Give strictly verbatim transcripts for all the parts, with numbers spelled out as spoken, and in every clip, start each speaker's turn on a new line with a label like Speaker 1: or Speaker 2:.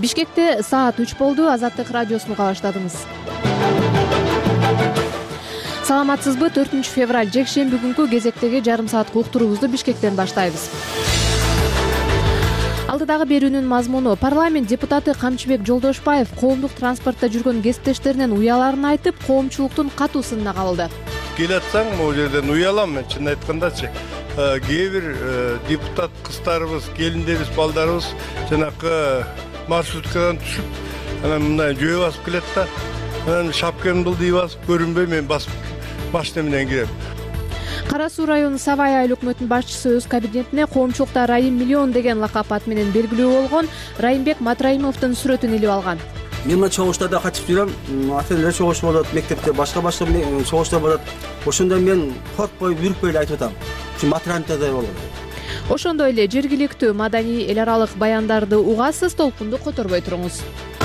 Speaker 1: Бишкекте саат үч болду. Азаттык радиосун уга баштадыңыз. Саламатсызбы? төртүнчү февраль жекшемби күнкү кезектеги жарым сааттык уктуруубузду Бишкектен баштайбыз. Алдыдагы берүүнүн мазмуну: парламент депутаты Камчыбек Жолдошбаев коомдук транспортто жүргөн кесиптештеринен уяларын айтып, коомчулуктун катуу сынына кабылды.
Speaker 2: Келатсаң, могу жерден уялам мен, чын айткандачы. Кээ бир депутат кыздарыбыз, келиндерибиз, балдарыбыз жанакы маршруткадан түшүп, анан мындай жөө басып келет да, анан шапкамды былдый басып, көрүнбөй мен басып машина менен кирем.
Speaker 1: Кара Суу району Сабай айыл өкмөтүнүн башчысы өз кабинетине коомчулукта Райым миллион деген лакап ат менен белгилүү болгон Райымбек Матраимовдун сүрөтүн илип алган.
Speaker 3: Мен мына чогуштарда катышып жүрөм. Ата-энелер чогушу болот, мектепте башка-башка чогуштар болот. Ошондо мен коркпой, бүркпөй эле айтып атам. Чүн Матраимовдой болгон.
Speaker 1: Ошондой эле жергиликтүү маданий эл аралык баяндарды угасыз, толкунду которбой туруңуз.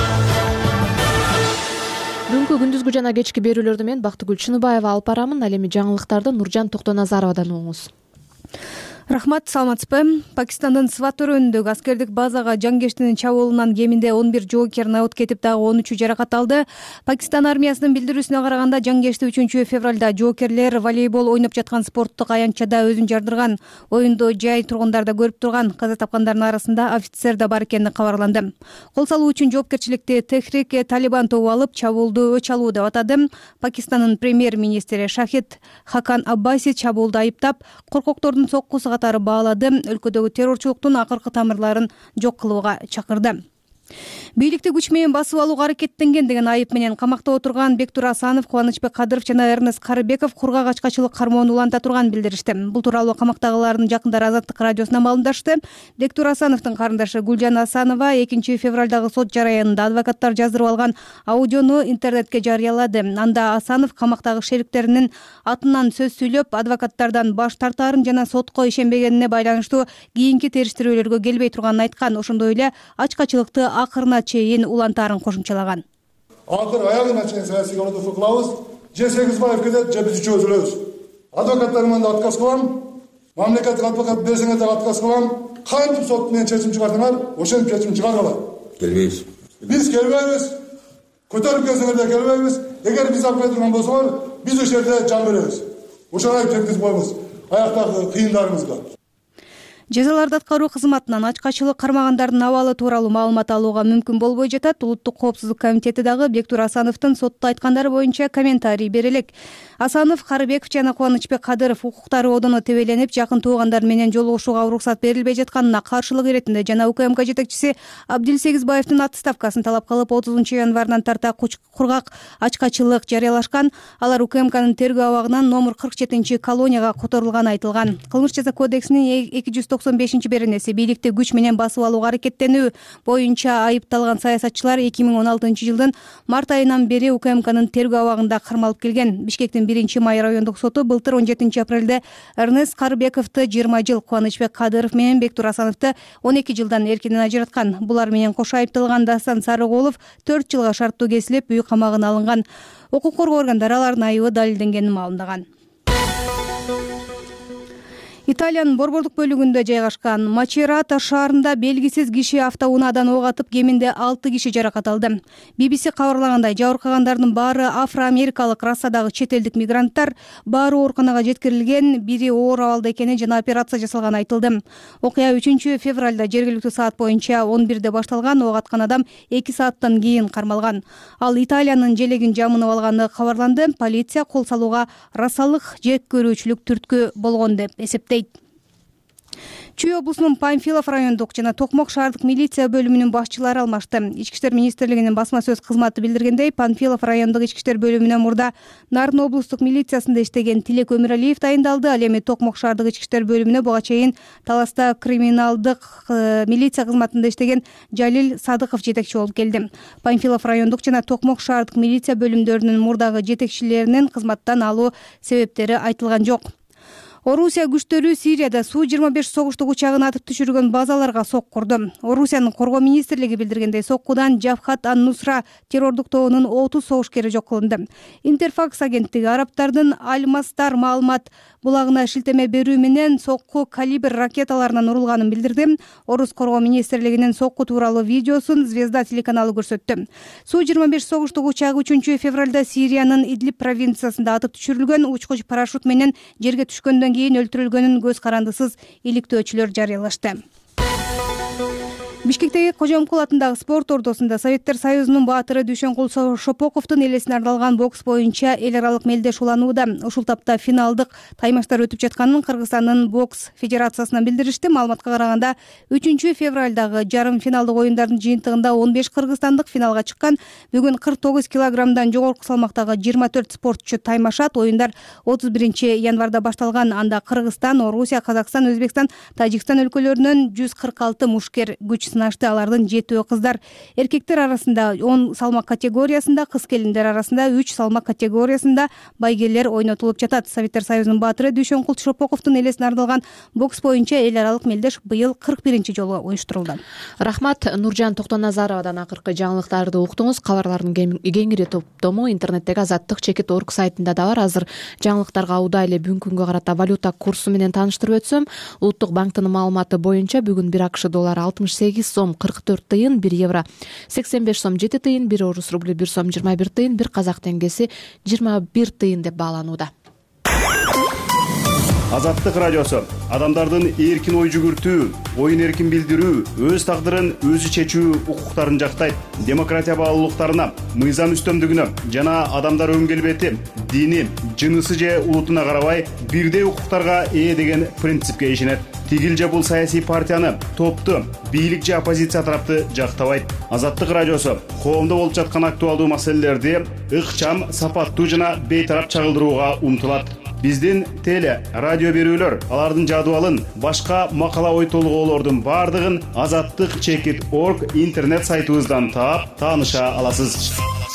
Speaker 1: Бүгүнкү күндүзгү жана кечки берүүлөрдү мен Бактыгүл Чыныбаева алып барамын. Ал эми жаңылыктарды Нуржан Токтоназаровадан угуңуз.
Speaker 4: Рахмат, саламатсызбы? Пакистандын Сват өрөөнүндөгү аскердик базага жангештинин чабуулунан кеминде он бир жоокер наут кетип, дагы он үчү жаракат алды. Пакистан армиясынын билдирүүсүнө караганда, жангешти үчүнчү февралда жоокерлер волейбол ойноп жаткан спорттук аянтчада өзүн жардырган. Оюнду жай тургундар да көрүп турган. Каза тапкандардын арасында офицер да бар экени кабарланды. Кол салуу үчүн жоопкерчиликти Техрик Талибан тобу алып, чабуулду өч алуу деп атады. Пакистандын премьер-министри Шахид Хакан Аббаси чабуулду айыптап, коркоктордун соккусу катары баалады. Өлкөдөгү террорчулуктун акыркы тамырларын жок кылууга чакырды. Бийликти күч менен басып алууга аракеттенген деген айып менен камакта отурган Бектур Асанов, Кубанычбек Кадыров жана Эрнест Карыбеков кургак ачкачылык кармоонун уланта турганын билдиришти. Бул тууралуу камактагылардын жакындары Азаттык радиосуна маалымдашты. Бектур Асановдун карындашы Гүлжан Асанова экинчи февралдагы сот жараянында адвокаттар жаздырып алган аудиону интернетке жарыялады. Анда Асанов камактагы шериктеринин атынан сөз сүйлөп, адвокаттардан баш тартаарын жана сотко ишенбегенине байланыштуу кийинки териштирүүлөргө келбей турганын айткан. Ошондой эле ачкачылыкты акырына чейин улантаарын кошумчалаган.
Speaker 5: Акыр аягына чейин саясий колдоосу кылабыз. Же Сегизбаев кетет, же биз үчөөбүз өлөбүз. Адвокаттарымдан да отказ кылам. Мамлекеттик адвокат берсеңер да отказ кылам. Кантип сот менен чечим чыгардыңар, ошентип чечим чыгаргыла. Келбейбиз. Биз келбейбиз. Көтөрүп келсеңер да келбейбиз. Эгер биз алып турган болсоңор, биз ошол жерде жан беребиз. Ошону жеткизип коебуз. Аяктагы кыйындарыбызга.
Speaker 4: Жазаларды аткаруу кызматынан ачкачылык кармагандардын абалы тууралуу маалымат алууга мүмкүн болбой жатат. Улуттук коопсуздук комитети дагы Бектур Асановдун сотто айткандары боюнча комментарий бере элек. Асанов, Карыбеков жана Кубанычбек Кадыров укуктары одоно тебеленип, жакын туугандар менен жолугушууга уруксат берилбей жатканына каршылык иретинде жана УКМК жетекчиси Абдил Сегизбаевдин отставкасын талап кылып, отузунчу январдан тарта кургак ачкачылык жарыялашкан. Алар УКМКнын тергөө абагынан номер кырк жетинчи колонияга которулганы айтылган. Кылмыш жаза кодексинин эки жүз токсон бешинчи беренеси бийликти күч менен басып алууга аракеттенүү боюнча айыпталган саясатчылар эки миң он алтынчы жылдын март айынан бери УКМКнын тергөө абагында кармалып келген. Бишкектин биринчи май райондук соту былтыр он жетинчи апрелде Эрнест Карыбековду жыйырма жыл, Кубанычбек Кадыров менен Бектур Асановду он эки жылдан эркинен ажыраткан. Булар менен кошо айыпталган Дастан Сарыгулов төрт жылга шарттуу кесилип, үй камагына алынган. Укук коргоо органдары алардын айыбы далилденгенин маалымдаган. Италиянын борбордук бөлүгүндө жайгашкан Мачерата шаарында белгисиз киши автоунаадан ок атып, кеминде алты киши жаракат алды. би би си кабарлагандай, жабыркагандардын баары афро-америкалык расадагы чет элдик мигранттар. Баары ооруканага жеткирилген, бири оор абалда экени жана операция жасалганы айтылды. Окуя үчүнчү февралда жергиликтүү саат боюнча он бирде башталган. Ок аткан адам эки сааттан кийин кармалган. Ал Италиянын желегин жамынып алганы кабарланды. Полиция кол салууга расалык жек көрүүчүлүк түрткү болгон деп эсептейт. Чүй облусунун Панфилов райондук жана Токмок шаардык милиция бөлүмүнүн башчылары алмашты. Ички иштер министрлигинин басма сөз кызматы билдиргендей, Панфилов райондук ички иштер бөлүмүнө мурда Нарын облустук милициясында иштеген Тилек Өмүралиев дайындалды. Ал эми Токмок шаардык ички иштер бөлүмүнө буга чейин Таласта криминалдык милиция кызматында иштеген Жалил Садыков жетекчи болуп келди. Панфилов райондук жана Токмок шаардык милиция бөлүмдөрүнүн мурдагы жетекчилеринин кызматтан алуу себептери айтылган жок. Орусия күчтөрү Сирияда Су жыйырма беш согуштук учагын атып түшүргөн базаларга сок курду. Орусиянын коргоо министрлиги билдиргендей, соккудан Жабхат ан-Нусра террордук тобунун отуз согушкери жок кылынды. Интерфакс агенттиги арабтардын Аль-Мастар маалымат булагына шилтеме берүү менен сокку калибр ракеталарынан урулганын билдирди. Орус коргоо министрлигинин сокку тууралуу видеосун Звезда телеканалы көрсөттү. Су жыйырма беш согуштук учагы үчүнчү февралда Сириянын Идлиб провинциясында атып түшүрүлгөн. Учкуч парашют менен жерге түшкөндөн кийин өлтүрүлгөнүн көз карандысыз иликтөөчүлөр жарыялашты. Бишкектеги Кожомкул атындагы спорт ордосунда Советтер Союзунун баатыры Дүйшөнкул Шопоковдун элесине арналган бокс боюнча эл аралык мелдеш уланууда. Ушул тапта финалдык таймаштар өтүп жатканын Кыргызстандын бокс федерациясынан билдиришти. Маалыматка караганда үчүнчү февралдагы жарым финалдык оюндардын жыйынтыгында он беш кыргызстандык финалга чыккан. Бүгүн кырк тогуз килограммдан жогорку салмактагы жыйырма төрт спортчу таймашат. Оюндар отуз биринчи январда башталган. Анда Кыргызстан, Орусия, Казакстан, Өзбекстан, Тажикстан өлкөлөрүнөн жүз кырк алты мушкер күч сынашты. Алардын жетөө кыздар. Эркектер арасында он салмак категориясында, кыз келиндер арасында үч салмак категориясында байгелер ойнотулуп жатат. Советтер Союзунун баатыры Дүйшөнкул Шопоковдун элесине арналган бокс боюнча эл аралык мелдеш быйыл кырк биринчи жолу уюштурулду.
Speaker 1: Рахмат. Нуржан Токтоназаровадан акыркы жаңылыктарды уктуңуз. Кабарлардын кеңири топтому интернеттеги азаттык чекит точка орг сайтында да бар. Азыр жаңылыктарга удай эле бүгүнкү күнгө карата валюта курсу менен тааныштырып өтсөм, Улуттук банктын маалыматы боюнча бүгүн бир АКШ доллары алтымыш сегиз сом кырк төрт тыйын, бир евро сексен беш сом жети тыйын, бир орус рубль бир сом жыйырма бир тыйын, бир казак теңгеси жыйырма бир тыйын деп бааланууда.
Speaker 6: Азаттык радиосу адамдардын эркин ой жүгүртүү, оюн эркин билдирүү, өз тагдырын өзү чечүү укуктарын жактайт. Демократия баалуулуктарына, мыйзам үстөмдүгүнө жана адамдар өн келбети, дини, жынысы же улутуна карабай бирдей укуктарга ээ деген принципке ишенет. Тигил же бул саясий партияны, топту, бийлик же оппозиция тарапты жактабайт. Азаттык радиосу коомдо болуп жаткан актуалдуу маселелерди ыкчам, сапаттуу жана бейтарап чагылдырууга умтулат. Биздин теле, радио берүүлөр, алардын жадыбалын, башка макала ой толгоолордун бардыгын азаттык чекит точка орг интернет сайтыбыздан таап, тааныша аласыз.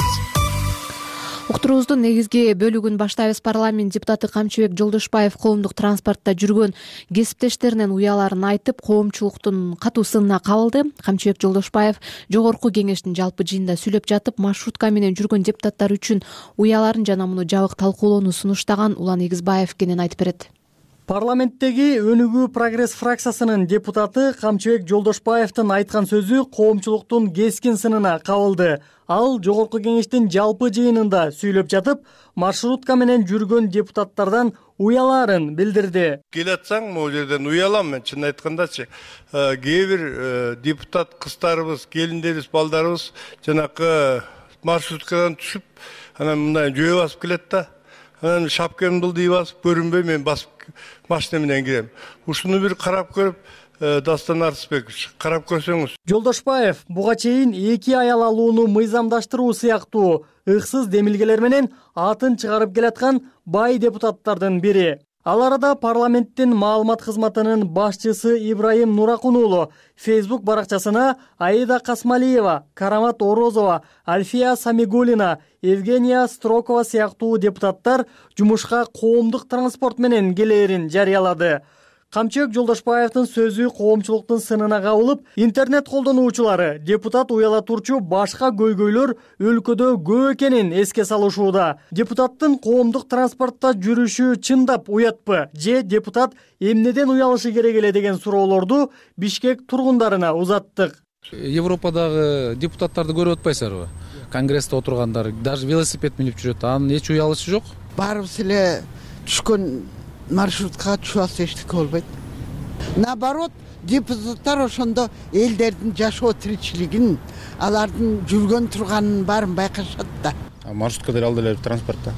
Speaker 1: Уктуруубуздун негизги бөлүгүн баштайбыз. Парламент депутаты Камчыбек Жолдошбаев коомдук транспортто жүргөн кесиптештеринен уяларын айтып, коомчулуктун катуу сынына кабылды. Камчыбек Жолдошбаев жогорку кеңештин жалпы жыйынында сүйлөп жатып, маршрутка менен жүргөн депутаттар үчүн уяларын жана муну жабык талкуулоону сунуштаган. Улан Эгизбаев кенен айтып берет.
Speaker 7: Парламенттеги Өнүгүү прогресс фракциясынын депутаты Камчыбек Жолдошбаевдин айткан сөзү коомчулуктун кескин сынына кабылды. Ал жогорку кеңештин жалпы жыйынында сүйлөп жатып, маршрутка менен жүргөн депутаттардан уяларын билдирди.
Speaker 2: Келатсаң, могу жерден уялам мен, чын айткандачы. Кээ бир депутат кыздарыбыз, келиндерибиз, балдарыбыз жанакы маршруткадан түшүп, анан мындай жөө басып келет да. Анан шапкамды былдый басып, көрүнбөй мен басып машина менен кирем. Ушуну бир карап көрүп, Дастан Арсбекович, карап көрсөңүз.
Speaker 7: Жолдошбаев буга чейин эки аял алууну мыйзамдаштыруу сыяктуу ыксыз демилгелер менен атын чыгарып келаткан бай депутаттардын бири. Ал арада парламенттин маалымат кызматынын башчысы Ибраим Нуракун уулу Facebook баракчасына Аида Касмалиева, Карамат Орозова, Альфия Самигулина, Евгения Строкова сыяктуу депутаттар жумушка коомдук транспорт менен келээрин жарыялады. Камчыбек Жолдошбаевдин сөзү коомчулуктун сынына кабылып, интернет колдонуучулары депутат уяла турчу башка көйгөйлөр өлкөдө көп экенин эске салышууда. Депутаттын коомдук транспортто жүрүшү чындап уятпы же депутат эмнеден уялышы керек эле деген суроолорду Бишкек тургундарына узаттык.
Speaker 8: Европадагы депутаттарды көрүп атпайсыздарбы? Конгрессте отургандар даже велосипед минип жүрөт. Анын эч уялышы жок.
Speaker 9: Барыбыз эле түшкөн маршрутка чуасы эчтеке болбойт. Наоборот, депутаттар ошондо элдердин жашоо тиричилигин, алардын жүргөн турганын баарын байкашат да.
Speaker 10: Маршрутка деле ал деле транспортто.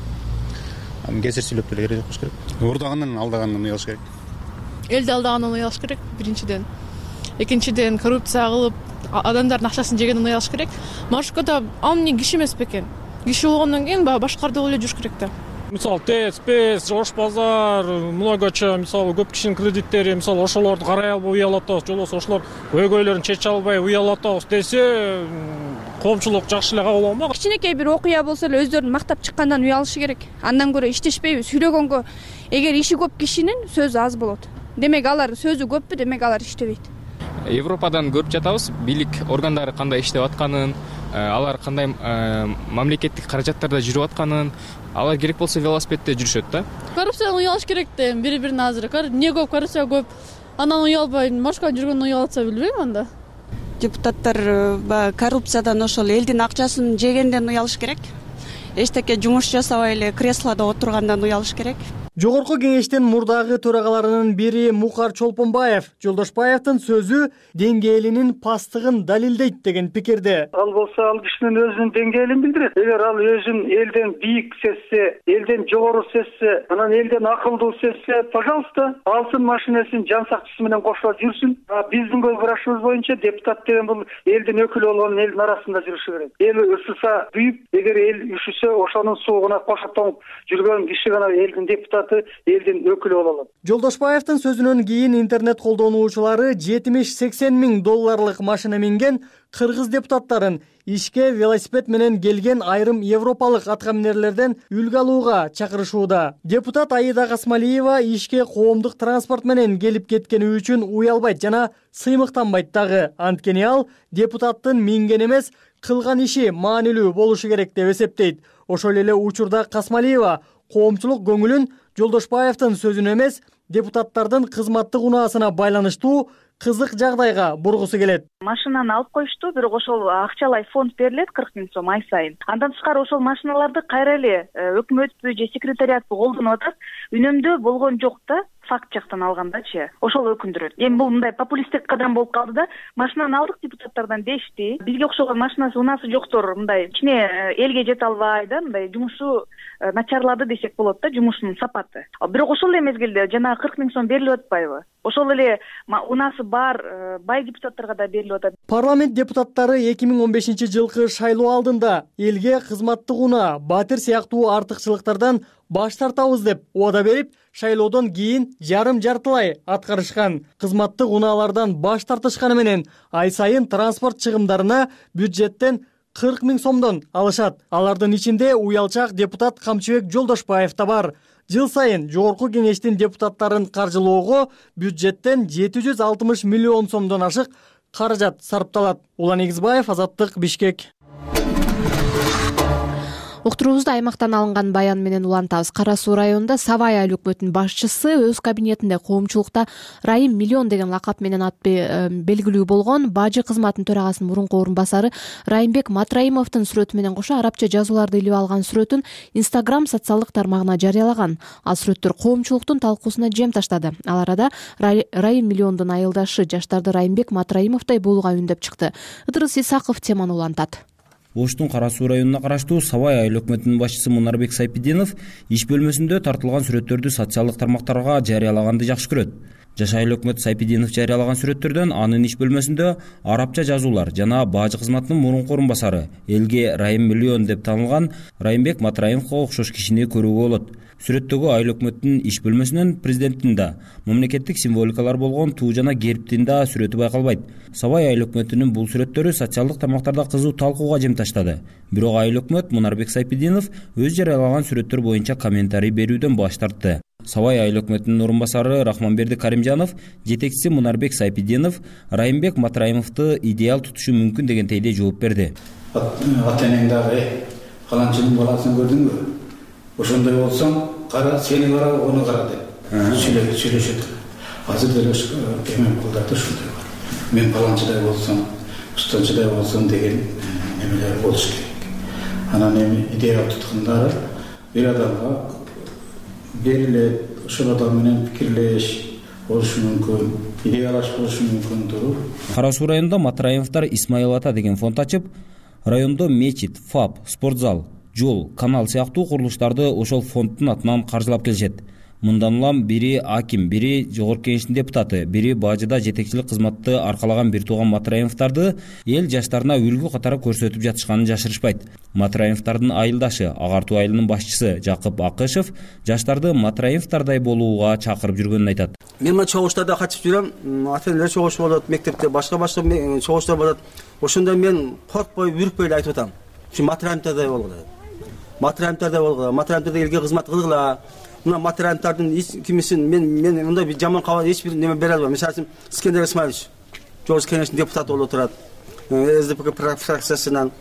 Speaker 10: Аны кесир сүйлөп деле керек болуш керек. Урдагандан алдагандан уялыш керек.
Speaker 11: Элди алдагандан уялыш керек биринчиден. Экинчиден коррупция кылып, адамдардын акчасын жегенден уялыш керек. Маршруткада ал эмне киши эмес бекен. Киши болгондон кийин баягы башкарды эле жүрүш керек да.
Speaker 12: Мисалы ТЭЦ, ПЭС, Ош базар, многоча, мисалы көп кишинин кредиттери, мисалы ошолорду карай албай уялап атабыз, же болбосо ошолор көйгөйлөрүн чече албай уялап атабыз десе, коомчулук жакшы эле кабыл албак.
Speaker 13: Кичинекей бир окуя болсо эле өздөрүн мактап чыккандан уялышы керек. Андан көрө иштешпейби? Сүйлөгөнгө эгер иши көп кишинин сөзү аз болот. Демек алар сөзү көппү, демек алар иштебейт.
Speaker 14: Европадан көрүп жатабыз, бийлик органдары кандай иштеп атканын, алар кандай мамлекеттик каражаттарда жүрүп атканын, алар керек болсо велосипедде жүрүшөт да.
Speaker 11: Коррупциядан уялыш керек да, бири-бирин азыр. Эмне көп, коррупция көп. Анан уялбай, машкан жүргөн уялатса билбейм анда.
Speaker 15: Депутаттар коррупциядан ошол элдин акчасын жегенден уялыш керек. Эчтеке жумуш жасабай эле креслодо отургандан уялыш керек.
Speaker 7: Жогорку кеңештин мурдагы төрагаларынын бири Мукар Чолпонбаев Жолдошбаевдин сөзү деңгээлинин пастыгын далилдейт деген пикирде.
Speaker 16: Ал болсо ал кишинин өзүнүн деңгээлин билдирет. Эгер ал өзүн элден бийик сезсе, элден жогору сезсе, анан элден акылдуу сезсе, пожалуйста, алсын машинесин жан сакчысы менен кошулуп жүрсүн. Биздин көз карашыбыз боюнча депутат деген бул элдин өкүлү болгон элдин арасында жүрүшү керек. Эл ысыса күйүп, эгер эл үшүсө ошонун суугуна кошо тоңуп жүргөн киши гана элдин депутаты, элдин өкүлү боло алат.
Speaker 7: Жолдошбаевдин сөзүнөн кийин интернет колдонуучулары жетимиш-сексен миң долларлык машина минген кыргыз депутаттарын ишке велосипед менен келген айрым европалык аткаминерлерден үлгү алууга чакырышууда. Депутат Аида Касмалиева ишке коомдук транспорт менен келип кеткени үчүн уялбайт жана сыймыктанбайт дагы. Анткени ал депутаттын минген эмес, кылган иши маанилүү болушу керек деп эсептейт. Ошол эле учурда Касмалиева коомчулук көңүлүн Жолдошбаевдин сөзүнө эмес, депутаттардын кызматтык унаасына байланыштуу кызык жагдайга бургусу келет.
Speaker 17: Машинаны алып коюшту, бирок ошол акчалай фонд берилет кырк миң сом ай сайын. Андан тышкары ошол машиналарды кайра эле өкмөтпү же секретариатпы колдонуп атат, үнөмдөө болгон жок да. Факт жактан алгандачы, ошол өкүндүрөт. Эми бул мындай популисттик кадам болуп калды да. Машинаны алдык депутаттардан дешти. Бизге окшогон машинасы унаасы жоктор мындай кичине элге жете албай да, мындай жумушу начарлады десек болот да, жумушунун сапаты. Бирок ошол эле мезгилде жана кырк миң сом берилип атпайбы? Ошол эле унаасы бар бай депутаттарга да берилип атат.
Speaker 7: Парламент депутаттары эки миң он бешинчи жылкы шайлоо алдында элге кызматтык унаа, батир сыяктуу артыкчылыктардан баш тартабыз деп убада берип, шайлоодон кийин жарым жартылай аткарышкан. Кызматтык унаалардан баш тартышканы менен ай сайын транспорт чыгымдарына бюджеттен кырк миң сомдон алышат. Алардын ичинде уялчак депутат Камчыбек Жолдошбаев да бар. Жыл сайын жогорку кеңештин депутаттарын каржылоого бюджеттен жети жүз алтымыш миллион сомдон ашык каражат сарпталат. Улан Эгизбаев, Азаттык, Бишкек.
Speaker 1: Уктуруубузда аймактан алынган баян менен улантабыз. Кара Суу районунда Сабай айыл өкмөтүнүн башчысы өз кабинетинде коомчулукта Райым Миллион деген лакап менен аты белгилүү болгон бажы кызматынын төрагасынын мурунку орун басары Райымбек Матраимовдун сүрөтү менен кошо арабча жазууларды илип алган сүрөтүн Instagram социалдык тармагына жарыялаган. Ал сүрөттөр коомчулуктун талкуусуна жем таштады. Ал арада Райым Миллиондун айылдашы жаштарды Райымбек Матраимовдой болууга үндөп чыкты. Ыдырыс Исаков теманы улантат.
Speaker 18: Оштун Кара Суу районуна караштуу Сабай айыл өкмөтүнүн башчысы Мунарбек Сайпидинов иш бөлмөсүндө тартылган сүрөттөрдү социалдык тармактарга жарыялаганды жакшы көрөт. Жаш айыл өкмөт Сайпидинов жарыялаган сүрөттөрдөн анын иш бөлмөсүндө арабча жазуулар жана бажы кызматынын мурунку орун басары элге Райым Миллион деп таанылган Райымбек Матраимовго окшош кишини көрүүгө болот. Сүрөттөгү айыл өкмөтүнүн иш бөлмөсүнөн президенттин да, мамлекеттик символикалар болгон туу жана гербтин да сүрөтү байкалбайт. Сабай айыл өкмөтүнүн бул сүрөттөрү социалдык тармактарда кызуу талкууга жем таштады. Бирок айыл өкмөт Мунарбек Сайпидинов өз жарыялаган сүрөттөр боюнча комментарий берүүдөн баш тартты. Сабай айыл өкмөтүнүн орун басары Рахманберди Каримжанов, жетекчиси Мунарбек Сайпидинов Райымбек Матраимовду идеал тутушу мүмкүн дегендейде жооп берди.
Speaker 19: Ата-энең дагы каланчынын баласын көрдүңбү? Ошондой болсоң, кара, сени кара, ону кара деп сүйлөшөт. Азыр деле эме кылдарды ушундай бар. Мен паланчыдай болсом, устанчыдай болсом деген немелер болуш керек. Анан эми идея туткундары бир адамга берилет, ошол адам менен пикирлеш болушу мүмкүн, идеялаш болушу мүмкүндүр.
Speaker 18: Кара Суу районунда Матраимовдор Исмаил ата деген фонд ачып, райондо мечит, фаб, спортзал, жол, канал сыяктуу курулуштарды ошол фонддун атынан каржылап келишет. Мындан улам бири аким, бири жогорку кеңештин депутаты, бири бажыда жетекчилик кызматты аркалаган бир тууган Матраимовдорду эл жаштарына үлгү катары көрсөтүп жатышканын жашырышпайт. Матраимовдордун айылдашы, Агартуу айылынын башчысы Жакып Акышев жаштарды Матраимовдордой болууга чакырып жүргөнүн айтат.
Speaker 3: Мен мына чогуштарда катышып жүрөм, ата-энелер чогушу болот, мектепте башка-башка чогуштар болот. Ошондо мен коркпой, үркпөй эле айтып атам. Ушу Матраимовдордой болгула. Матраимовдордой болгула, Матраимовдордо элге кызмат кылгыла. Мына Матраимовдордун кимисин мен мен мындай бир жаман кабар эч бир неме бере албайм. Мисалы Искендер Исмаилович жогорку кеңештин депутаты болуп турат. эс дэ пэ фракциясынан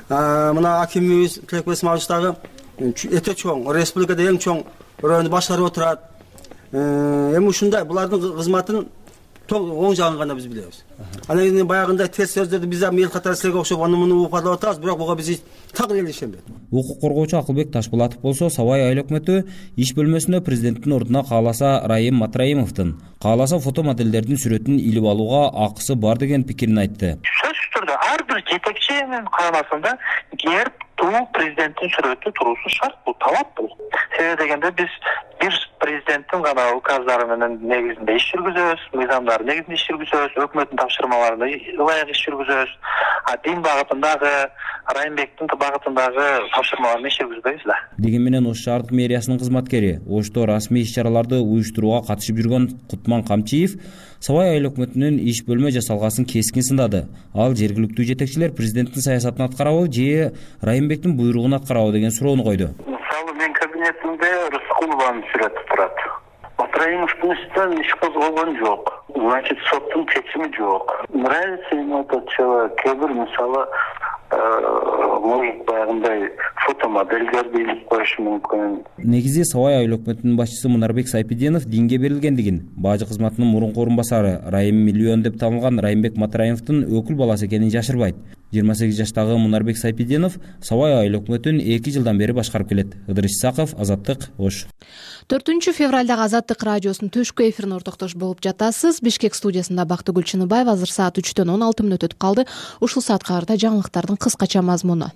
Speaker 3: мына акимибиз Тилекбек Исмаилович дагы өтө чоң, республикада эң чоң рөлдү башкарып отурат. Эми ушундай булардын кызматын оң жагын гана биз билебиз. Анан кийин баягындай терс сөздөрдү биз дагы эл катары силерге окшоп аны муну укпадап атабыз, бирок буга биз так эле ишенбейт.
Speaker 18: Укук коргоочу Акылбек Ташпулатов болсо Сабай айыл өкмөтү иш бөлмөсүндө президенттин ордуна кааласа Райым Матраимовдун, кааласа фото моделдердин сүрөтүн илип алууга акысы бар деген пикирин айтты.
Speaker 20: Сөзсүз түрдө ар бир жетекчинин карамасында герб, туу, президенттин сүрөтү туруусу шарт, бул талап бул. Себеби дегенде биз бир президенттин гана указдары менен негизинде иш жүргүзөбүз, мыйзамдар негизинде иш жүргүзөбүз, өкмөттүн тапшырмаларында ылайык иш жүргүзөбүз. А дин багытындагы, Райымбектин багытындагы тапшырмаларын иш жүргүзбөйбүз да.
Speaker 18: Деген менен Ош шаардык мэриясынын кызматкери, Ошто расмий иш-чараларды уюштурууга катышып жүргөн Кутман Камчиев Сабай айыл өкмөтүнүн иш бөлмө жасалгасын кескин сындады. Ал жергиликтүү жетекчилер президенттин саясатын аткарабы же Райымбектин буйругун аткарабы деген суроону койду.
Speaker 20: Мисалы мен кабинетимде Рыскулованын сүрөтү турат. Матраимовдун үстүнөн иш козголгон жок. Значит, соттун чечими жок. Нравится ему этот человек. Кээ-бир мисалы может баягындай фотомоделдерди илип коюшу мүмкүн.
Speaker 18: Негизи Сабай айыл өкмөтүнүн башчысы Мунарбек Сайпиденов динге берилгендигин, бажы кызматынын мурунку орун басары Райым Миллион деп танылган Райымбек Матраимовдун өкүл баласы экенин жашырбайт. жыйырма сегиз жаштагы Мунарбек Сайпиденов Сабай айыл өкмөтүн эки жылдан бери башкарып келет. Ыдырыс Исаков, Азаттык, Ош.
Speaker 1: төртүнчү февралдагы Азаттык радиосунун түшкү эфирине ортоктош болуп жатасыз. Бишкек студиясында Бактыгүл Чыныбаева. Азыр саат үчтөн он алты мүнөт өтүп калды. Ушул саат кабарда жаңылыктардын кыскача мазмуну.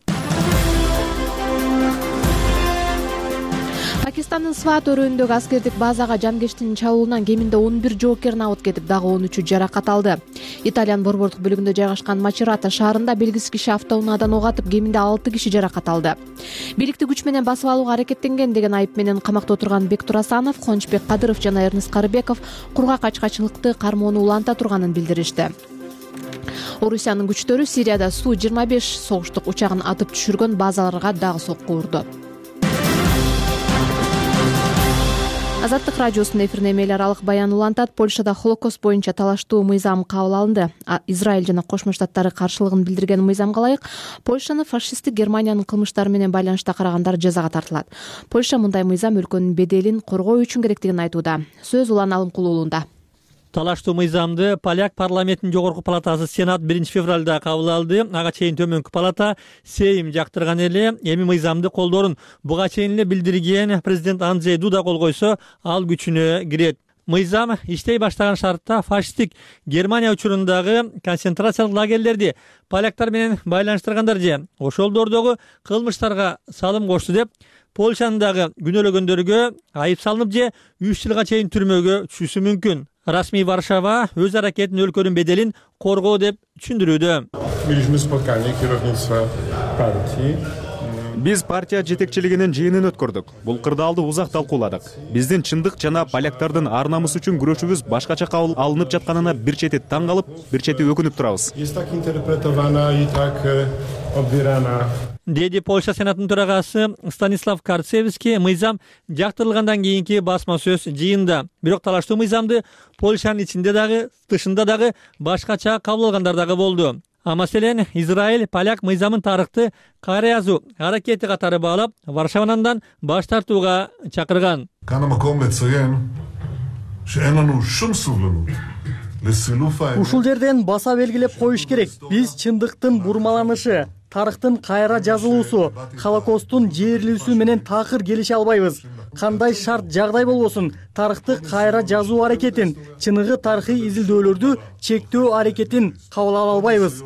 Speaker 1: Пакистандын Сват өрөөнүндөгү аскердик базага жанкечтин чабуулунан кеминде он бир жоокер набыт кетип, дагы он үчү жаракат алды. Италиянын борбордук бөлүгүндө жайгашкан Мачерата шаарында белгисиз киши автоунаадан ок атып, кеминде алты киши жаракат алды. Бийликти күч менен басып алууга аракеттенген деген айып менен камакта отурган Бек Турасанов, Кончбек Кадыров жана Эрнест Карыбеков кургак ачкачылыкты кармоону уланта турганын билдиришти. Орусиянын күчтөрү Сирияда Су жыйырма беш согуштук учагын атып түшүргөн базаларга дагы сокку урду. Азаттык радиосунун эфирине эмел аралык баян улантат. Польшада Холокост боюнча талаштуу мыйзам кабыл алынды. Израиль жана Кошмо Штаттары каршылыгын билдирген мыйзамга ылайык Польшаны фашисттик Германиянын кылмыштары менен байланышта карагандар жазага тартылат. Польша мындай мыйзам өлкөнүн беделин коргоо үчүн керектигин айтууда. Сөз Улан Алымкул уулунда.
Speaker 21: Талаштуу мыйзамды Поляк парламентинин жогорку палатасы Сенат биринчи февралда кабыл алды. Ага чейин төмөнкү палата Сейм жактырган эле. Эми мыйзамды колдоорун буга чейин эле билдирген президент Анджей Дуда кол койсо, ал күчүнө кирет. Мыйзам иштей баштаган шартта фашисттик Германия учурундагы концентрациялык лагерлерди поляктар менен байланыштыргандар же ошолдордогу кылмыштарга салым кошту деп Польшанын дагы күнөөлөгөндөргө айып салынып же үч жылга чейин түрмөгө түшүшү мүмкүн. Расмий Варшава өз аракетин өлкөнүн беделин коргоо деп түшүндүрүүдө.
Speaker 22: Биз партия жетекчилигинин жыйынын өткөрдүк. Бул кырдаалды узак талкууладык. Биздин чындык жана поляктардын ар намысы үчүн күрөшүбүз башкача кабыл алынып жатканына бир чети таң калып, бир чети өкүнүп турабыз.
Speaker 21: Деди Польша Сенатынын төрагасы Станислав Карцевский мыйзам жактырылгандан кийинки басма сөз жыйында. Бирок талаштуу мыйзамды Польшанын ичинде дагы, тышында дагы башкача кабыл алгандар дагы болду. А маселен, Израиль поляк мыйзамын тарыхты кайра жазуу аракети катары баалап, Варшаванан баш тартууга чакырган.
Speaker 7: Ушул жерден баса белгилеп коюш керек. Биз чындыктын бурмаланышы, тарыхтын кайра жазылуусу, Холокосттун жээрлүүсү менен такыр келише албайбыз. Кандай шарт жагдай болбосун, тарыхты кайра жазуу аракетин, чыныгы тарыхый изилдөөлөрдү чектөө аракетин кабыл ала албайбыз.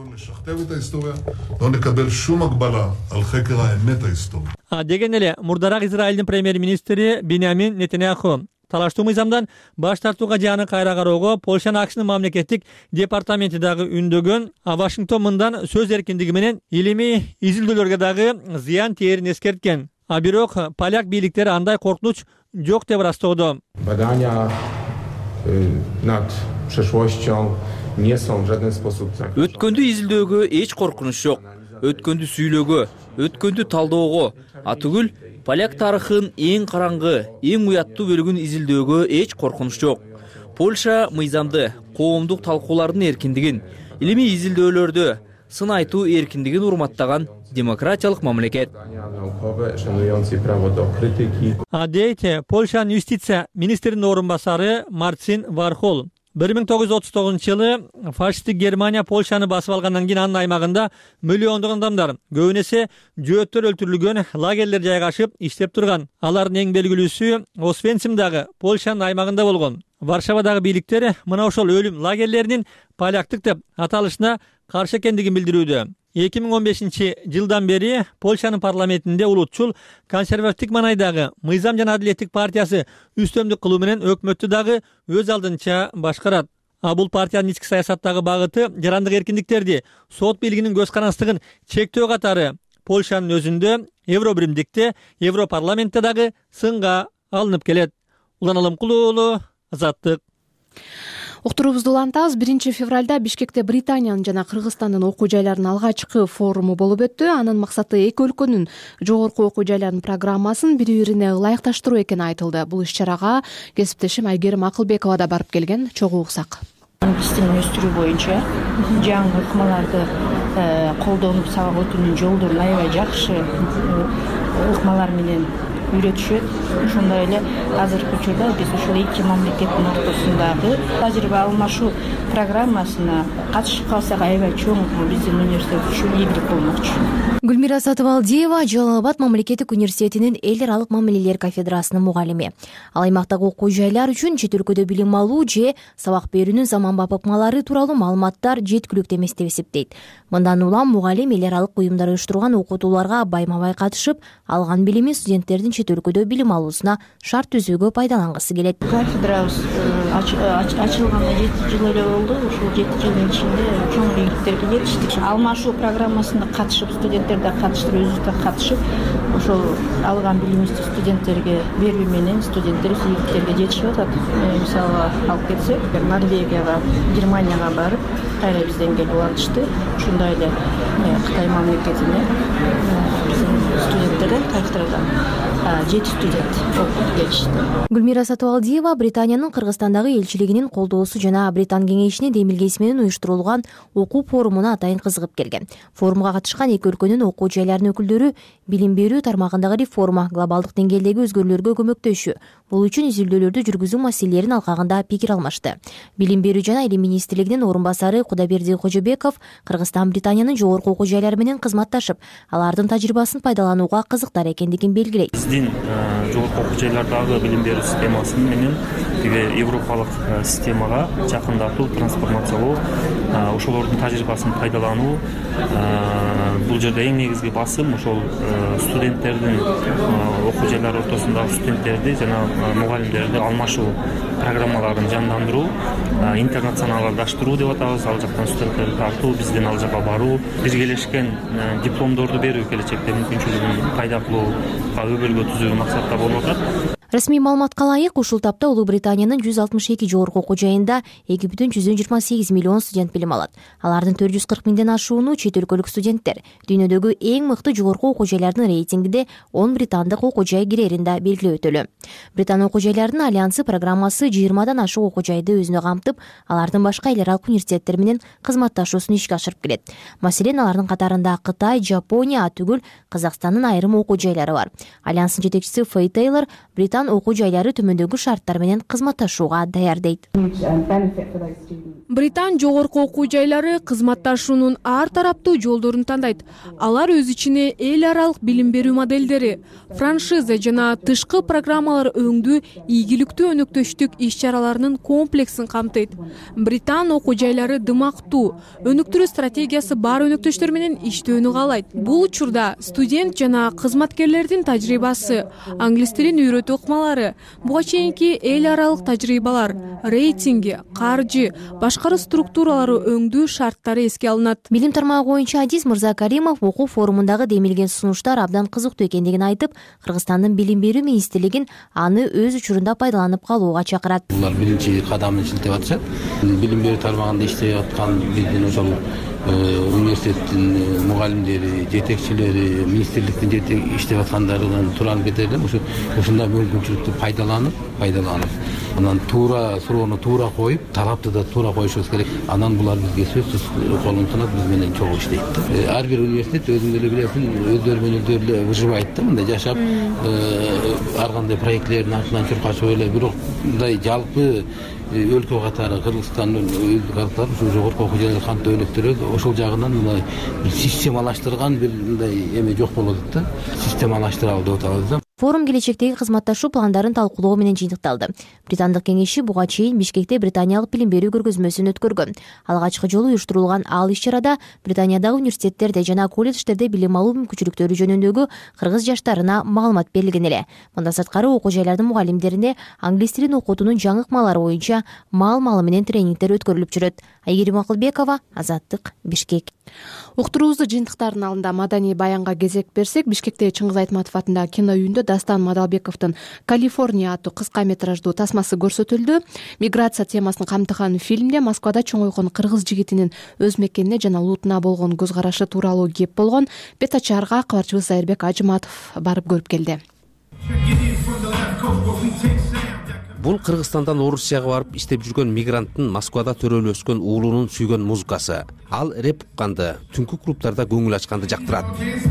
Speaker 21: А деген эле мурдарак Израилдин премьер-министри Биньямин Нетаньяху талаштуу мыйзамдан баш тартууга жааны кайра кароого Польшанын акшнын мамлекеттик департаменти дагы үндөгөн. А Вашингтон мындан сөз эркиндиги менен илимий изилдөөлөргө дагы зыян тээрин эскерткен. А бирок поляк бийликтери андай коркунуч жок деп ырастоодо.
Speaker 23: Badania nad przeszłością nie są w żaden sposób.
Speaker 24: Өткөндү изилдөөгө эч коркунуч жок. Өткөндү сүйлөөгө, өткөндү талдоого, атүгүл поляк тарыхынын эң караңгы, эң уяттуу бөлүгүн изилдөөгө эч коркунуч жок. Польша мыйзамды коомдук талкуулардын эркиндигин, илимий изилдөөлөрдү, сын айтуу эркиндигин урматтаган демократиялык мамлекет.
Speaker 21: Дейт Польшанын юстиция министринин орун басары Марцин Вархол. бир миң тогуз жүз отуз тогузунчу жылы фашисттик Германия Польшаны басып алгандан кийин анын аймагында миллиондогон адамдар, көбүн эсе жөөттөр өлтүрүлгөн лагерлер жайгашып иштеп турган. Алардын эң белгилүүсү Освенцимдагы Польшанын аймагында болгон. Варшавадагы бийликтер мына ошол өлүм лагерлеринин поляктык деп аталышына каршы экендигин билдирүүдө. эки миң он бешинчи жылдан бери Польшанын парламентинде улутчул консервативдик маанайдагы Мыйзам жана Адилеттик партиясы үстөмдүк кылуу менен өкмөттү дагы өз алдынча башкарат. А бул партиянын ички саясаттагы багыты жарандык эркиндиктерди, сот бийлигинин көз карандыгын чектөө катары Польшанын өзүндө, Евробиримдикте, Европарламентте дагы сынга алынып келет. Улан Алымкулуу уулу, Азаттык.
Speaker 1: Уктуруубузду улантабыз. биринчи февралда Бишкекте Британиянын жана Кыргызстандын окуу жайларынын алгачкы форуму болуп өттү. Анын максаты эки өлкөнүн жогорку окуу жайларынын программасын бири-бирине ылайыкташтыруу экени айтылды. Бул иш-чарага кесиптешим Айгерим Акылбекова да барып келген. Чогуу уксак.
Speaker 2: Биздин өстүрүү боюнча жаңы ыкмаларды колдонуп сабак өтүүнүн жолдорун аябай жакшы ыкмалар менен үйрөтүшөт. Ошондой эле азыркы учурда биз ушул эки мамлекеттин ортосундагы тажрыйба алмашуу программасына катышып калсак аябай чоң биздин университет үчүн ийгилик болмокчу.
Speaker 4: Гүлмира Сатыбалдиева Жалал Абад мамлекеттик университетинин эл аралык мамилелер кафедрасынын мугалими. Ал аймактагы окуу жайлар үчүн чет өлкөдө билим алуу же сабак берүүнүн заманбап ыкмалары тууралуу маалыматтар жеткиликтүү эмес деп эсептейт. Мындан улам мугалим эл аралык уюмдар уюштурган окутууларга байма-бай катышып, алган билими студенттердин чет өлкөдө билим алуусуна шарт түзүүгө пайдалангысы келет.
Speaker 2: Кафедрабыз ачылганга жети жыл эле болду. Ушул жети жылдын ичинде чоң ийгиликтерге жетиштик. Алмашуу программасына катышып, студенттер да катыштыр, өзүбүз да катышып, ошол алган билимибизди студенттерге берүү менен студенттер ийгиликтерге жетишип атат. Мисалы алып кетсек, Норвегияга, Германияга барып, кайра бизден келип атышты. Ошондой эле Кытай мамлекетине биздин студенттерден кафедрадан жети студент окуп келишти.
Speaker 4: Гүлмира Сатыбалдиева Британиянын Кыргызстандагы элчилигинин колдоосу жана Британ кеңешинин демилгеси менен уюштурулган окуу форумуна атайын кызыгып келген. Форумга катышкан эки өлкөнүн окуу жайларынын өкүлдөрү билим берүү тармагындагы реформа, глобалдык деңгээлдеги өзгөрүүлөргө көмөктөшүү, бул үчүн изилдөөлөрдү жүргүзүү маселелерин алкагында пикир алмашты. Билим берүү жана илим министрлигинин орун басары Кудайберди Кожобеков Кыргызстан Британиянын жогорку окуу жайлары менен кызматташып, алардын тажрыйбасын пайдаланууга кызыктар экендигин белгилейт.
Speaker 5: Биздин жогорку окуу жайлардагы билим берүү системасы менен тиги европалык системага жакындатуу, трансформациялоо, ошолордун тажрыйбасын пайдалануу, бул жерде эң негизги басым ошол студенттердин окуу жайлары ортосундагы студенттерди жана мугалимдерди алмашуу программаларын жандандыруу, интернационалдаштыруу деп атабыз. Ал жактан студенттерди тартуу, бизден ал жака баруу, биргелешкен дипломдорду берүү, келечекте мүмкүнчүлүгүн пайда кылууга өбөлгө түзүү максатта болуп атат.
Speaker 4: Расмий маалыматка ылайык, ушул тапта Улуу Британиянын жүз алтымыш эки жогорку окуу жайында эки бүтүн жүздөн жыйырма сегиз миллион студент билим алат. Алардын төрт жүз кырк миңден ашууну чет өлкөлүк студенттер. Дүйнөдөгү эң мыкты жогорку окуу жайлардын рейтингинде он британдык окуу жай кирерин да белгилеп өтөлү. Британ окуу жайларынын альянсы программасы жыйырмадан ашык окуу жайды өзүнө камтып, алардын башка эл аралык университеттер менен кызматташуусун ишке ашырып келет. Маселен, алардын катарында Кытай, Жапония түгүл Казакстандын айрым окуу жайлары бар. Альянстын жетекчиси Фэй Тейлор Британ окуу жайлары төмөндөгү шарттар менен кызматташууга даяр дейт.
Speaker 6: Британ жогорку окуу жайлары кызматташуунун ар тараптуу жолдорун тандайт. Алар өз ичине эл аралык билим берүү модельдери, франшиза жана тышкы программалар өңдүү ийгиликтүү өнөктөштүк иш-чараларынын комплексин камтыйт. Британ окуу жайлары дымактуу, өнүктүрүү стратегиясы бар өнөктөштөр менен иштөөнү каалайт. Бул учурда студент жана кызматкерлердин тажрыйбасы, англис тилин үйрөтүү ыкмалары, буга чейинки эл аралык тажрыйбалар, рейтинги, каржы, башкаруу структуралары өңдүү шарттары эске алынат.
Speaker 4: Билим тармагы боюнча Адис Мырзакаримов окуу форумундагы демилген сунуштар абдан кызыктуу экендигин айтып, Кыргызстандын билим берүү министрлигин аны өз учурунда пайдаланып калууга чакырат.
Speaker 25: Булар биринчи кадамын силтеп атышат. Билим берүү тармагында иштеп аткан биздин ошол университеттин мугалимдери, жетекчилери, министрликтин жетек иштеп аткандарынан тууралып кетерлим. Ошо ушундай мүмкүнчүлүктү пайдаланып, пайдаланып анан туура суроону туура коюп, талапты да туура коюшубуз керек. Анан булар бизге сөзсүз колун сунат, биз менен чогуу иштейт да. Ар бир университет өзүң эле билесиң, өздөрү менен өздөрү эле выживайт да, мындай жашап, ар кандай проекттердин артынан чуркашып эле, бирок мындай жалпы өлкө катары Кыргызстандын өз катары ушу жогорку окуу жайлар кантип өнүктүрөт, ошол жагынан мындай системалаштырган бир мындай эме жок болот да. Системалаштыралы деп атабыз да.
Speaker 4: Форум келечектеги кызматташуу пландарын талкуулоо менен жыйынтыкталды. Британдык кеңеши буга чейин Бишкекте британиялык билим берүү көргөзмөсүн өткөргөн. Алгачкы жолу уюштурулган ал иш-чарада Британиядагы университеттерде жана колледждерде билим алуу мүмкүнчүлүктөрү жөнүндөгү кыргыз жаштарына маалымат берилген эле. Мындан сырткары окуу жайлардын мугалимдерине англис тилин окутуунун жаңы ыкмалары боюнча маал-маалы менен тренингдер өткөрүлүп жүрөт. Айгерим Акылбекова, Азаттык, Бишкек.
Speaker 1: Уктуруубузду жыйынтыктардын алдында маданий баянга кезек берсек, Бишкекте Чыңгыз Айтматов атындагы кино үйүндө Дастан Мадалбековдун «Калифорния» аттуу кыска метраждуу тасмасы көрсөтүлдү. Миграция темасын камтыган фильмде Москвада чоңойгон кыргыз жигитинин өз мекенине жана улутуна болгон көз карашы тууралуу кеп болгон. Бетачарга кабарчыбыз Айырбек Ажыматов барып көрүп келди.
Speaker 8: Бул Кыргызстандан Орусияга барып иштеп жүргөн мигранттын Москвада төрөлүп өскөн уулунун сүйгөн музыкасы. Ал рэп укканды, түнкү клубтарда көңүл ачканды жактырат.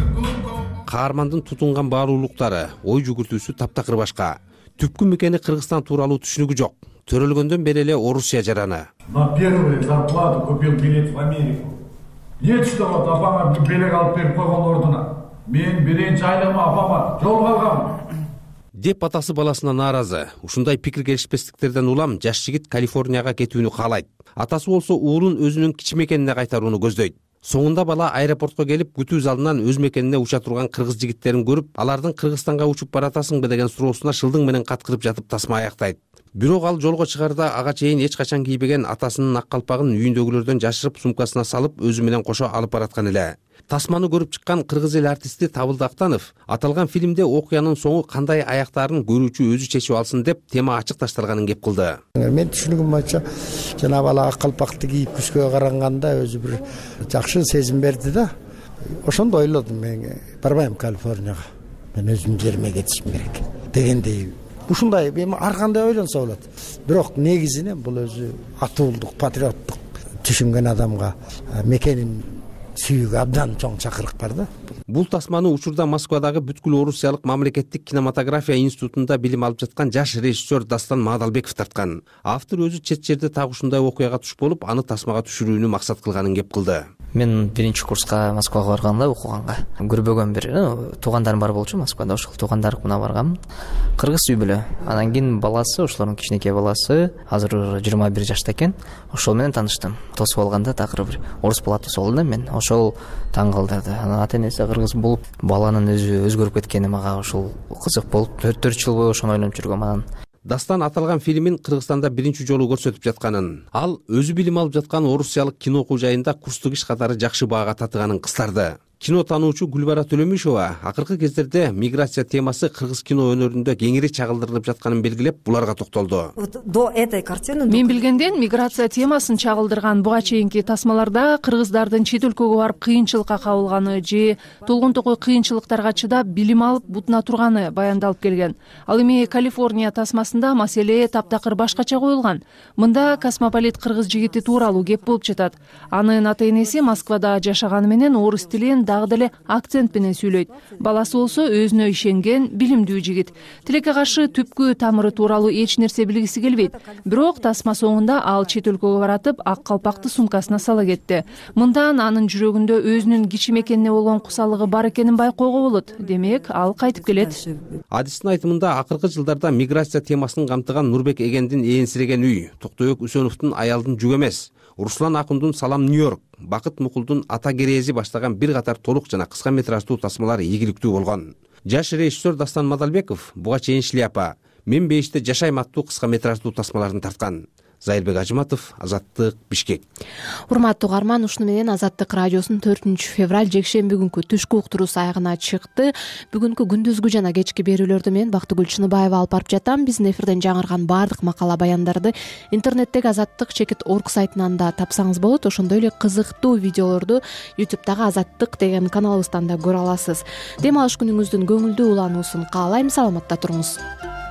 Speaker 8: Каармандын тутунган баалуулуктары, ой жүгүртүүсү таптакыр башка. Түпкү мекени Кыргызстан тууралуу түшүнүгү жок. Төрөлгөндөн бери эле Орусия жараны.
Speaker 9: На первую зарплату купил билет в Америку. Нет, что вот апама билет алып берип койгон ордуна. Мен биринчи айлыгыма апама жол калгам
Speaker 8: деп атасы баласына нааразы. Ушундай пикир келишпестиктерден улам жаш жигит Калифорнияга кетүүнү каалайт. Атасы болсо уулун өзүнүн кичи мекенине кайтарууну көздөйт. Соңунда бала аэропортко келип, күтүү залынан өз мекенине уча турган кыргыз жигиттерин көрүп, алардын Кыргызстанга учуп баратасыңбы деген суроосуна шылдың менен каткырып жатып тасма аяктайт. Бирок ал жолго чыгарда ага чейин эч качан кийбеген атасынын ак калпагын үйүндөгүлөрдөн жашырып сумкасына салып өзү менен кошо алып бараткан эле. Тасманы көрүп чыккан кыргыз эл артисти Табылды Актанов аталган фильмде окуянын соңу кандай аяктаарын көрүүчү өзү чечип алсын деп тема ачык ташталганын кеп кылды.
Speaker 10: Мен түшүнүгүм боюнча жанагы бала ак калпакты кийип күзгө караганда өзү бир жакшы сезим берди да. Ошондо ойлодум, мен барбайм Калифорнияга. Мен өзүмдүн жериме кетишим керек дегендей. Ушундай эми ар кандай ойлонсо болот. Бирок негизинен бул өзү атуулдук, патриоттук түшүнгөн адамга мекенин сүйүүгө абдан чоң чакырык бар да.
Speaker 8: Бул тасманы учурда Москвадагы бүткүл Орусиялык мамлекеттик кинематография институтунда билим алып жаткан жаш режиссер Дастан Мадалбеков тарткан. Автор өзү чет жерде так ушундай окуяга туш болуп, аны тасмага түшүрүүнү максат кылганын кеп кылды.
Speaker 12: Мен биринчи курска Москвага барганда окуганга көрбөгөн бир туугандарым бар болчу Москвада, ошол туугандарымына баргам. Кыргыз үй бүлө. Анан кийин баласы, ошолордун кичинекей баласы азыр жыйырма бир жашта экен. Ошол менен тааныштым. Тосуп алганда такыр бир орус бала тосуп алдым да мен. Ошол таң калтырды. Анан ата-энеси кыргыз болуп, баланын өзү өзгөрүп кеткени мага ошол кызык болуп, төрт жыл бою ошону ойлонуп жүргөм анан.
Speaker 8: Дастан аталган фильмин Кыргызстанда биринчи жолу көрсөтүп жатканын, ал өзү билим алып жаткан орусиялык кино окуу жайында курстук иш катары жакшы баага татыганын кыстарды. Кино таануучу Гүлбара Төлөмишова акыркы кездерде миграция темасы кыргыз кино өнөрүндө кеңири чагылдырылып жатканын белгилеп, буларга токтолду.
Speaker 13: До этой картины
Speaker 11: мен билгенден миграция темасын чагылдырган буга чейинки тасмаларда кыргыздардын чет өлкөгө барып кыйынчылыкка кабылганы же толгон токой кыйынчылыктарга чыдап билим алып бутуна турганы баяндалып келген. Ал эми Калифорния тасмасында маселе таптакыр башкача коюлган. Мында космополит кыргыз жигити тууралуу кеп болуп жатат. Анын ата-энеси Москвада жашаганы менен орус тилин дагы деле акцент менен сүйлөйт. Баласы болсо өзүнө ишенген, билимдүү жигит. Тилекке каршы түпкү тамыры тууралуу эч нерсе билгиси келбейт. Бирок тасма соңунда ал чет өлкөгө баратып, ак калпакты сумкасына сала кетти. Мындан анын жүрөгүндө өзүнүн кичи мекенине болгон кусалыгы бар экенин байкоого болот. Демек, ал кайтып келет.
Speaker 8: Адистин айтымында акыркы жылдарда миграция темасын камтыган Нурбек Эгендин ээнсиреген үй, Токтойбек Үсөновдун Аялдын жүк эмес, Руслан Акундун Салам Нью-Йорк, Бакыт Мукулдун Ата Керези баштаган бир катар толук жана кыска метраждуу тасмалар ийгиликтүү болгон. Жаш режиссер Дастан Мадалбеков буга чейин Шляпа, Мен бейиште жашайм аттуу кыска метраждуу тасмаларын тарткан. Айырбек Ажыматов, Азаттык, Бишкек.
Speaker 1: Урматтуу угарман, ушуну менен Азаттык радиосунун төртүнчү февраль жекшемби күнкү түшкү уктуруусу аягына чыкты. Бүгүнкү күндүзгү жана кечки берүүлөрдү мен Бактыгүл Чыныбаева алып барып жатам. Биздин эфирден жаңырган баардык макала баяндарды интернеттеги азаттык чекит точка орг сайтынан да тапсаңыз болот. Ошондой эле кызыктуу видеолорду ютубтагы Азаттык деген каналыбыздан да көрө аласыз. Дем алыш күнүңүздүн көңүлдүү улануусун каалайм. Саламатта туруңуз.